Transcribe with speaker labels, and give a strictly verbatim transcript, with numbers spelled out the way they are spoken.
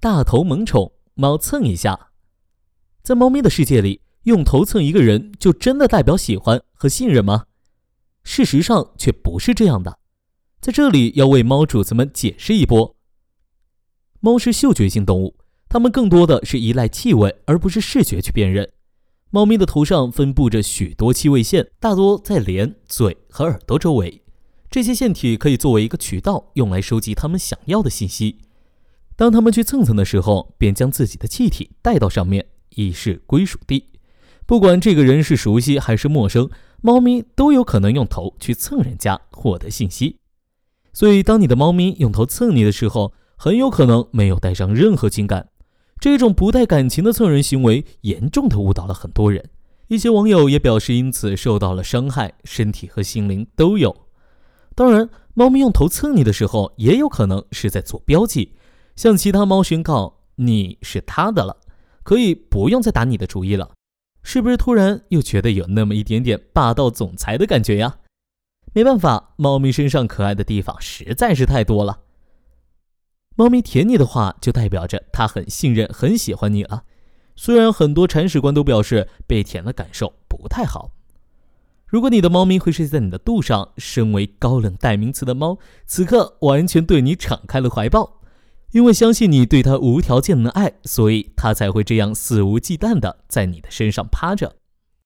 Speaker 1: 大头萌宠，猫蹭一下。在猫咪的世界里，用头蹭一个人就真的代表喜欢和信任吗？事实上却不是这样的。在这里要为猫主子们解释一波。猫是嗅觉性动物，它们更多的是依赖气味而不是视觉去辨认。猫咪的头上分布着许多气味线，大多在脸、嘴和耳朵周围。这些腺体可以作为一个渠道，用来收集它们想要的信息。当它们去蹭蹭的时候，便将自己的气体带到上面，以示归属地。不管这个人是熟悉还是陌生，猫咪都有可能用头去蹭人家，获得信息。所以当你的猫咪用头蹭你的时候，很有可能没有带上任何情感。这种不带感情的蹭人行为严重地误导了很多人，一些网友也表示因此受到了伤害，身体和心灵都有。当然，猫咪用头蹭你的时候也有可能是在做标记，向其他猫宣告你是它的了，可以不用再打你的主意了。是不是突然又觉得有那么一点点霸道总裁的感觉呀？没办法，猫咪身上可爱的地方实在是太多了。猫咪舔你的话，就代表着它很信任很喜欢你了。虽然很多铲屎官都表示被舔的感受不太好。如果你的猫咪会睡在你的肚上，身为高冷代名词的猫，此刻完全对你敞开了怀抱。因为相信你对它无条件的爱，所以它才会这样肆无忌惮的在你的身上趴着。